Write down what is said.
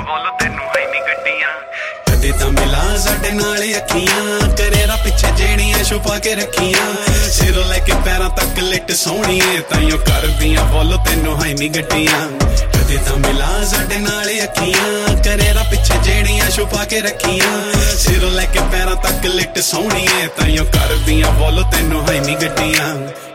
ਬੋਲੋ ਤੈਨੂੰ ਹੈ ਨੀ ਗੱਡੀਆਂ। ਕਦੇ ਤਾਂ ਮਿਲਾ ਸਾਡੇ ਨਾਲ ਅੱਖੀਆਂ, ਕਰੇਰਾ ਪਿੱਛੇ ਜਿਹੜੀਆਂ ਛੁਪਾ ਕੇ ਰੱਖੀਆਂ। ਸਿਰੋਂ ਲੈ ਕੇ ਪੈਰਾਂ ਤੱਕ ਲਿਟ ਸੋਹਣੀਏ, ਤਾਈਓ ਕਰਦੀਆਂ ਬੋਲੋ ਤੈਨੂੰ ਹੈ ਨੀ ਗੱਡੀਆਂ। ਕਦੇ ਤਾਂ ਮਿਲਾ ਸਾਡੇ ਨਾਲ ਅੱਖੀਆਂ, ਕਰੇਰਾ ਪਿੱਛੇ ਜਿਹੜੀਆਂ ਛੁਪਾ ਕੇ ਰੱਖੀਆਂ। ਸਿਰੋਂ ਲੈ ਕੇ ਪੈਰਾਂ ਤੱਕ ਲਿਟ ਸੋਹਣੀਏ, ਤਾਈਓ ਕਰਦੀਆਂ ਬੋਲੋ ਤੈਨੂੰ ਹੈ ਨੀ ਗੱਡੀਆਂ।